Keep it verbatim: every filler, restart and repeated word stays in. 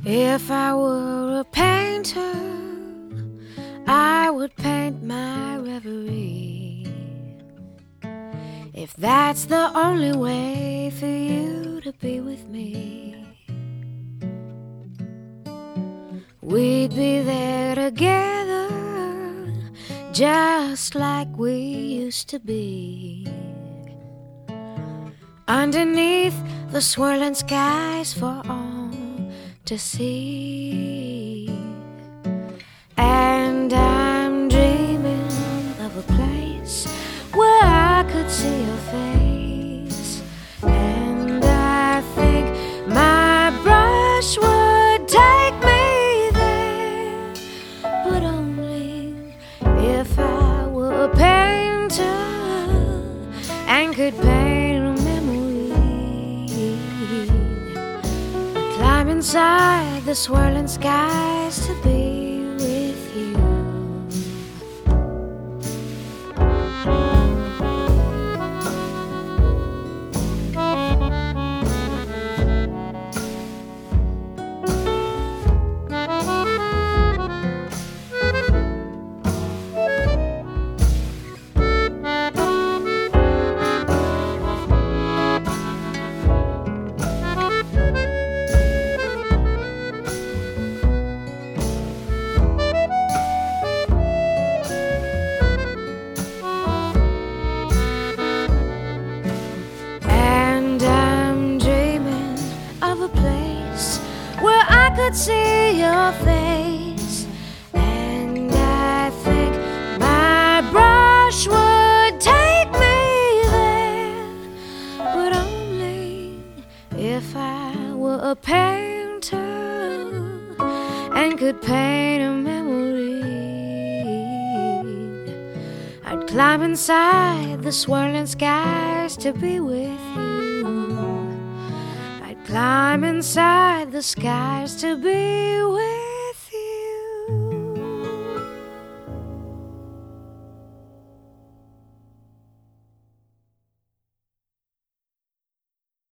If I were a painter, I would paint my reverie. If that's the only way for you to be with me, we'd be there together, just like we used to be, underneath the swirling skies for all to see. And I'm dreaming of a place where I could see your face, and I think my brush would take me there, but only if I were a painter and could paint a memory. I'd climb inside the swirling skies to be with you. Where I could see your face, and I think my brush would take me there, but only if I were a painter and could paint a memory. I'd climb inside the swirling skies to be with you. Climb inside the skies to be